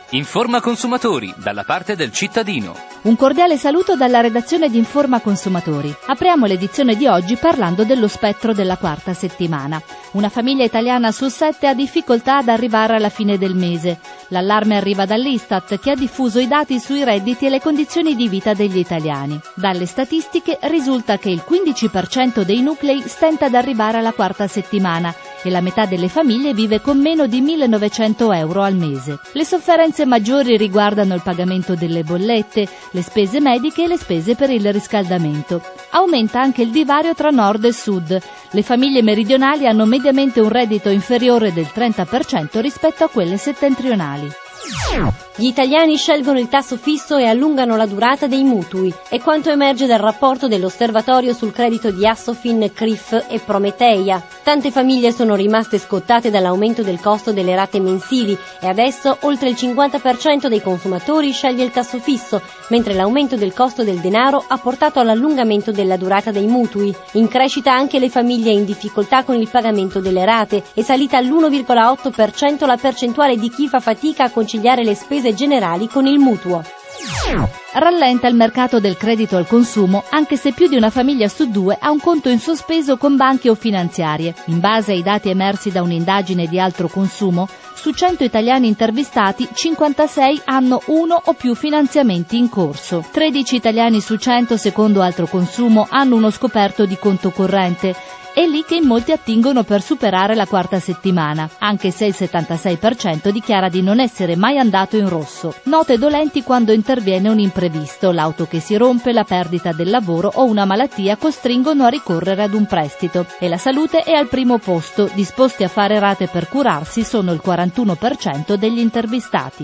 Informa Consumatori, dalla parte del cittadino. Un cordiale saluto dalla redazione di Informa Consumatori. Apriamo l'edizione di oggi parlando dello spettro della quarta settimana. Una famiglia italiana su 7 ha difficoltà ad arrivare alla fine del mese. L'allarme arriva dall'Istat, che ha diffuso i dati sui redditi e le condizioni di vita degli italiani. Dalle statistiche risulta che il 15% dei nuclei stenta ad arrivare alla quarta settimana e la metà delle famiglie vive con meno di 1.900 euro al mese. Le sofferenze maggiori riguardano il pagamento delle bollette, le spese mediche e le spese per il riscaldamento. Aumenta anche il divario tra nord e sud. Le famiglie meridionali hanno mediamente un reddito inferiore del 30% rispetto a quelle settentrionali. Gli italiani scelgono il tasso fisso e allungano la durata dei mutui, è quanto emerge dal rapporto dell'Osservatorio sul credito di Assofin, CRIF e Prometeia. Tante famiglie sono rimaste scottate dall'aumento del costo delle rate mensili e adesso oltre il 50% dei consumatori sceglie il tasso fisso, mentre l'aumento del costo del denaro ha portato all'allungamento della durata dei mutui. In crescita anche le famiglie in difficoltà con il pagamento delle rate, è salita all'1,8% la percentuale di chi fa fatica a conciliare le spese generali con il mutuo. Rallenta il mercato del credito al consumo, anche se più di una famiglia su 2 ha un conto in sospeso con banche o finanziarie. In base ai dati emersi da un'indagine di Altro Consumo, su 100 italiani intervistati, 56 hanno uno o più finanziamenti in corso. 13 italiani su 100, secondo Altro Consumo, hanno uno scoperto di conto corrente. È lì che in molti attingono per superare la quarta settimana, anche se il 76% dichiara di non essere mai andato in rosso. Note dolenti quando interviene un imprevisto, l'auto che si rompe, la perdita del lavoro o una malattia costringono a ricorrere ad un prestito. E la salute è al primo posto, disposti a fare rate per curarsi sono il 41% degli intervistati.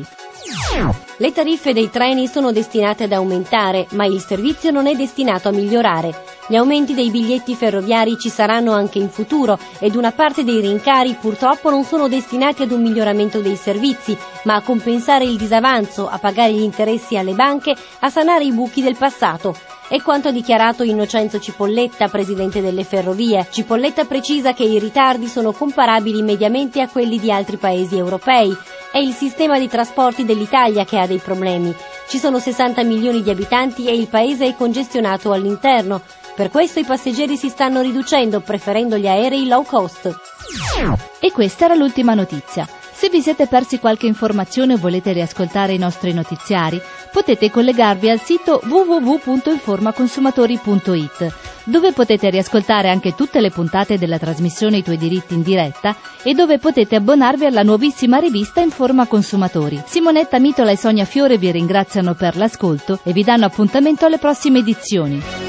Le tariffe dei treni sono destinate ad aumentare, ma il servizio non è destinato a migliorare. Gli aumenti dei biglietti ferroviari ci saranno anche in futuro ed una parte dei rincari purtroppo non sono destinati ad un miglioramento dei servizi, ma a compensare il disavanzo, a pagare gli interessi alle banche, a sanare i buchi del passato. È quanto ha dichiarato Innocenzo Cipolletta, presidente delle Ferrovie. Cipolletta precisa che i ritardi sono comparabili mediamente a quelli di altri paesi europei. È il sistema di trasporti dell'Italia che ha dei problemi. Ci sono 60 milioni di abitanti e il paese è congestionato all'interno. Per questo i passeggeri si stanno riducendo, preferendo gli aerei low cost. E questa era l'ultima notizia. Se vi siete persi qualche informazione o volete riascoltare i nostri notiziari, potete collegarvi al sito www.informaconsumatori.it, dove potete riascoltare anche tutte le puntate della trasmissione I tuoi diritti in diretta e dove potete abbonarvi alla nuovissima rivista Informa Consumatori. Simonetta Mitola e Sonia Fiore vi ringraziano per l'ascolto e vi danno appuntamento alle prossime edizioni.